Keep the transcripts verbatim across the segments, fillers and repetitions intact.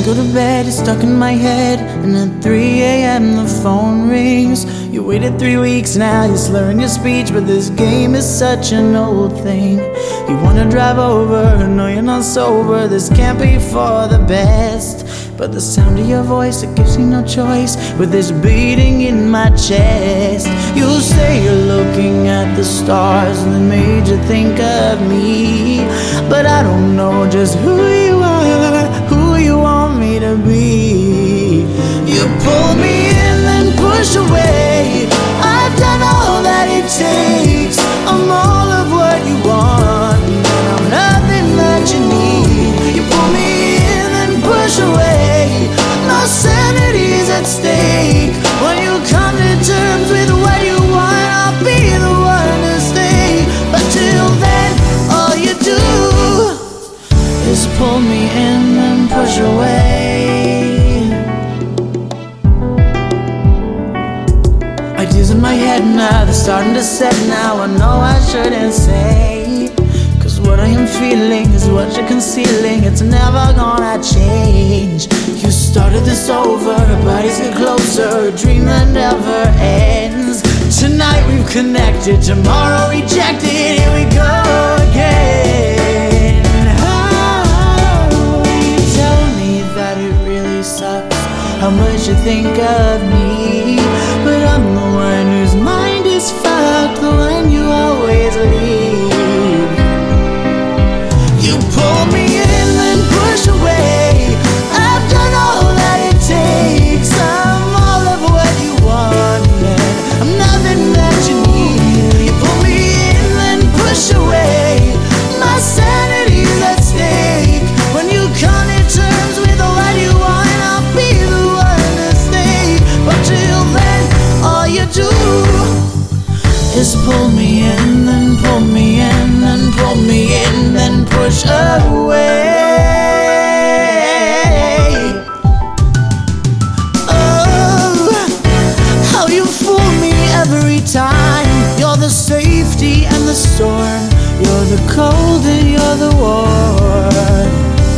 go to bed, it's stuck in my head, and at three a m the phone rings. You waited three weeks now, you're slurring your speech, but this game is such an old thing. You wanna drive over, no you're not sober, this can't be for the best. But the sound of your voice, it gives me no choice, with this beating in my chest. You say you're looking at the stars and it made you think of me, but I don't know just who you are, who you want me to be. You pull me in then push away, I've done all that it takes. I'm all of what you want, and I'm nothing that you need. You pull me in then push away, my sanity's at stake. When you come to terms with what you want, I'll be the one to stay. But till then, all you do is pull me in and push away. Ideas in my head now, they're starting to set now. I know I shouldn't say, cause what I am feeling is what you're concealing. It's never gonna change. You started this over, our bodies get closer, a dream that never ends. Tonight we've connected, tomorrow rejected, here we go again. Oh, you tell me that it really sucks how much you think of me, but I'm the one whose mind is fucked, the one you always leave. You pull me in then push away, I've done all that it takes. I'm all of what you want, and I'm nothing that you need. You pull me in then push away, my sanity's at stake. When you come to terms with what you want, I'll be the one to stay. But till then, all you do is pull me in, then pull me in, then pull me in, then push away. Oh, how you fool me every time. You're the safety and the storm, you're the cold and you're the warm.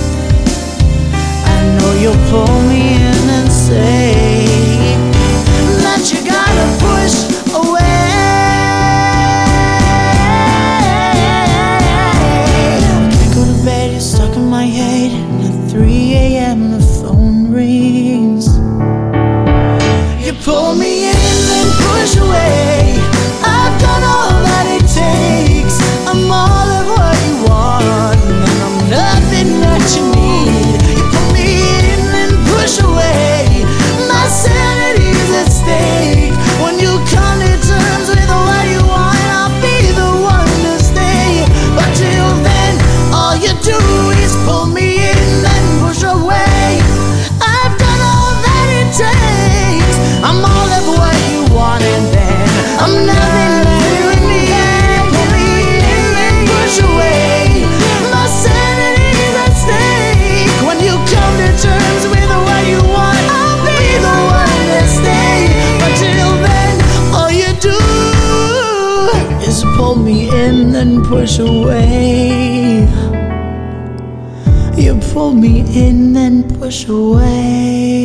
I know you'll pull me in and say that you gotta push away. Stuck in my head, and at three a m the phone rings. You pull me in then push away, I've done all that it takes. I'm all of what you want, and I'm nothing that you need. You pull me in then push away, my sanity's at stake. When you come to terms with what you want, I'll be the one to stay. But till then, all you do is pull me in and push away. I've done all that it takes. I'm all of what you want, and then I'm nothing that you need. Pull me in and push away, my sanity's at stake. When you come to terms with what you want, I'll be the one to stay. But till then, all you do is pull me in and push away. You pull me in and push away.